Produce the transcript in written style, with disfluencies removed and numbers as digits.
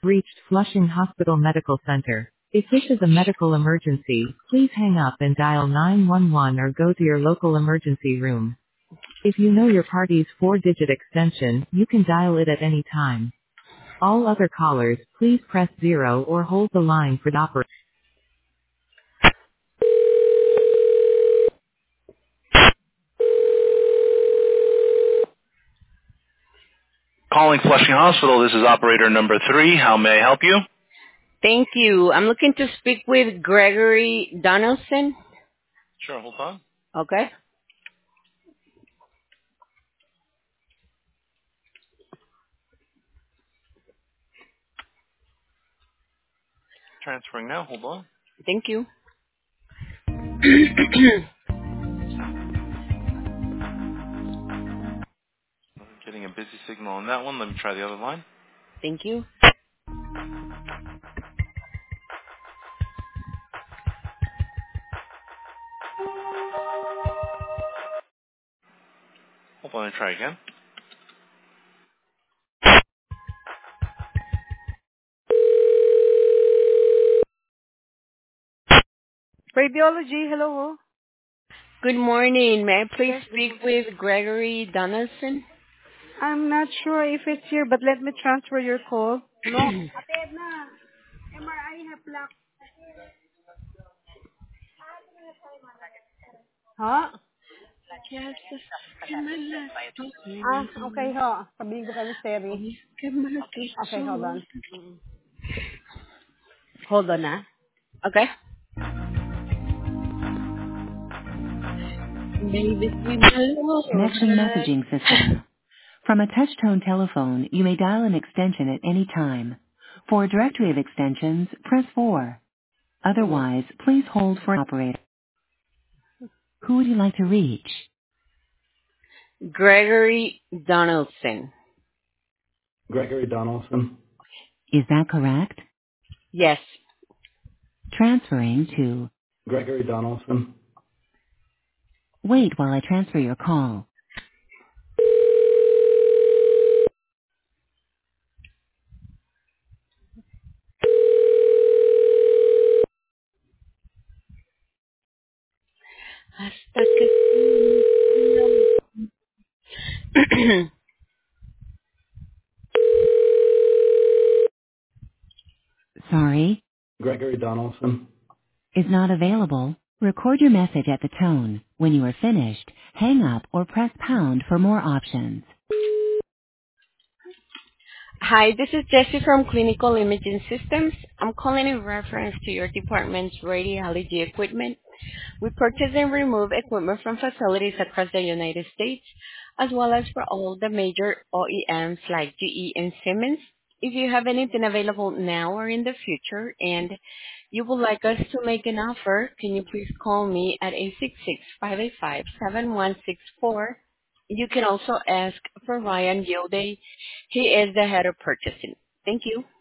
Reached Flushing Hospital Medical Center. If this is a medical emergency, please hang up and dial 911 or go to your local emergency room. If you know your party's four-digit extension, you can dial it at any time. All other callers, please press 0 or hold the line for the operator. Calling Flushing Hospital, this is operator number 3. How may I help you? Thank you. I'm looking to speak with Gregory Donaldson. Sure, hold on. Okay. Transferring now, hold on. Thank you. Getting a busy signal on that one. Let me try the other line. Thank you. Hold on and try again. Radiology, hello. Good morning. May I please Yes, speak with Gregory Donaldson? I'm not sure if it's here, but let me transfer your call. No. Ate na. MRI have block. Ha? Yes, que me la Okay ho. Sabihin ko kay Miss Terry. que me la Okay, hold on. Hold on, ah. Okay. Baby, we love Connection messaging system. From a touch-tone telephone, you may dial an extension at any time. For a directory of extensions, press 4. Otherwise, please hold for an operator. Who would you like to reach? Gregory Donaldson. Gregory Donaldson. Is that correct? Yes. Transferring to... Gregory Donaldson. Wait while I transfer your call. Hasta que... Sorry, Gregory Donaldson. is not available. Record your message at the tone. When you are finished, hang up or press pound for more options. Hi, this is Jessie from Clinical Imaging Systems. I'm calling in reference to your department's radiology equipment. We purchase and remove equipment from facilities across the United States, as well as for all the major OEMs like GE and Siemens. If you have anything available now or in the future and you would like us to make an offer, can you please call me at 866-585-7164. You can also ask for Ryan Yilday. He is the head of purchasing. Thank you.